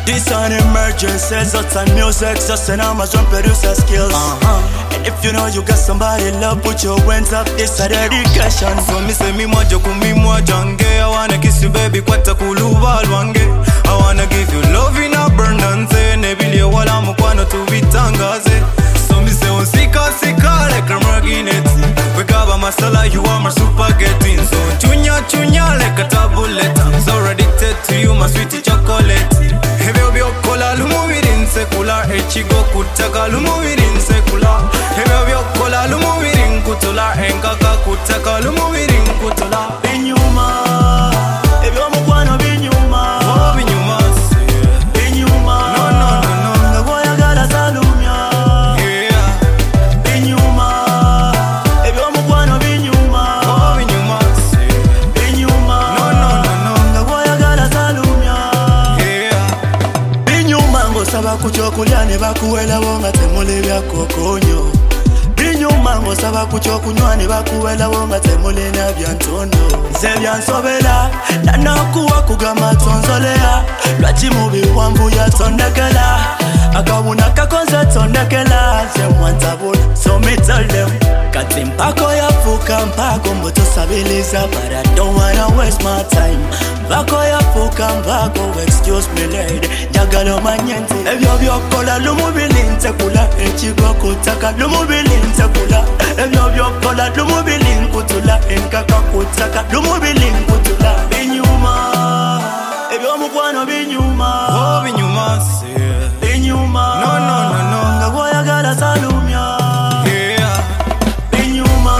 This an emergency, that's on music, just an Amazon producer skills. And if you know you got somebody love, put your hands up, this a dedication. So me say me mojo kumi mojange. I wanna kiss you baby kwata kuluba lwange. I wanna give you love in abundance. Nebili wala mukwano tubitangaze. So me say unsika sika like a margineti. We gaba masala, you are my spaghetti. So chunya chunya like a tablet. I'm so addicted to you, my sweetie chocolate. Hebyo kola lumuvirin sekula. Echigo kutaka lumuvirin sekula. Hebyo kola lumuvirin kutula. Enkaka kutaka lumuvirin kutula. Binyuma, ebyo mukwano binyuma. Oh binyuma se. Binyuma, No no no no. nakwayagala salumya. Yeah. Binyuma, ebyo mukwano binyuma. Oh binyuma se. Binyuma, No no no no. nakwayagala salumya. Yeah. Binyuma ngosaba kuchokulya ne bakuwelawo nga temuli byakokonyo. Binyuma ngosaba kuchokunywa ne bakuwelawo nga temuli na byantondo. Nze byansobera nanakuwa kugama tonzolera. Lwaki mu biwambu yatondekera. Akawuna kakonze tondekera. Nze mwantabula so me tell them. Kati mpako yafuuka mpako mbutusabiliza. But I don't wanna waste my time. Mpako yafuuka mpako excuse me lady. Njagala omanye nti ebyo byokola lumubili ntekula. Ekigo kutaka lumubili ntekula. Ebyo byokola lumubili nkutula. Enkaka kutaka lumubili nkutula. Binyuma, ebyo mukwano binyuma. Oh binyuma se. Binyuma, No no no no. nakwayagala salumya. Yeah. Binyuma,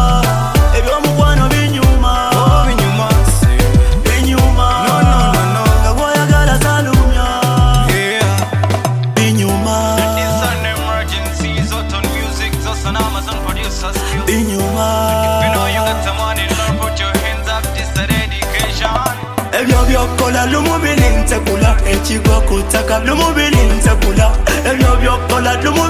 ebyo mukwano binyuma. Oh binyuma se. Binyuma, No no no no. nakwayagala salumya. Yeah. Binyuma, It's an emergency. Zoton music, just an Amazon producer skill. binyuma, You know you got the money, Lord, put your hands up. This a dedication. ebyo byokola lumubili ntekula. Ekigo kutaka lumubili ntekula. Ebyo byokola lumubili